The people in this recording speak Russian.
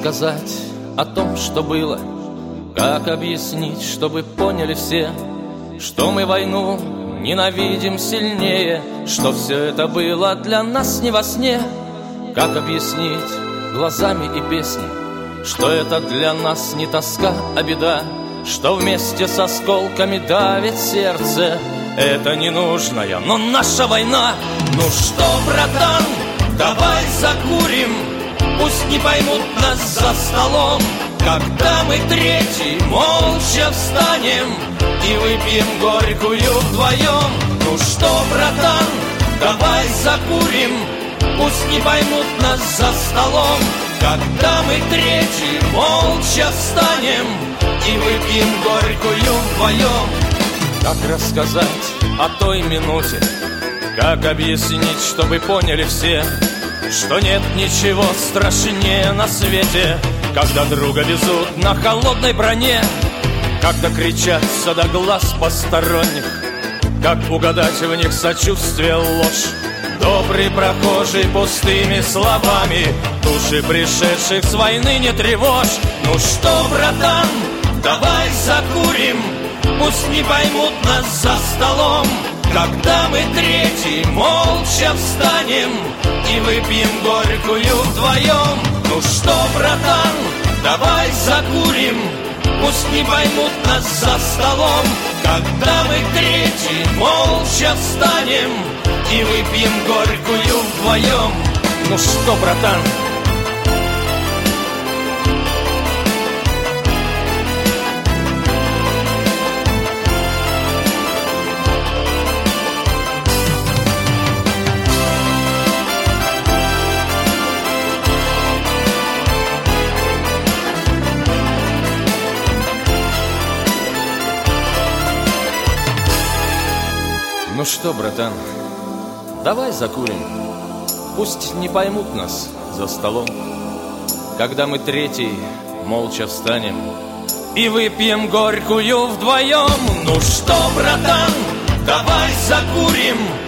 рассказать о том, что было? Как объяснить, чтобы поняли все, что мы войну ненавидим сильнее, что все это было для нас не во сне? Как объяснить глазами и песней, что это для нас не тоска, а беда, что вместе с осколками давит сердце эта ненужная, но наша война? Ну что, братан, давай закурим, пусть не поймут нас за столом, когда мы третий молча встанем и выпьем горькую вдвоем. Ну что, братан, давай закурим, пусть не поймут нас за столом, когда мы третий молча встанем и выпьем горькую вдвоем. Как рассказать о той минуте, как объяснить, чтобы поняли все, что нет ничего страшнее на свете, когда друга везут на холодной броне, когда кричатся до глаз посторонних, как угадать в них сочувствие, ложь. Добрый прохожий пустыми словами души пришедших с войны не тревожь. Ну что, братан, давай закурим, пусть не поймут нас за столом, когда мы третий молча встанем и выпьем горькую вдвоем. Ну что, братан, давай закурим, пусть не поймут нас за столом, когда мы третий молча встанем и выпьем горькую вдвоем. Ну что, братан? Ну что, братан, давай закурим, пусть не поймут нас за столом, когда мы третий молча встанем и выпьем горькую вдвоем. Ну что, братан, давай закурим,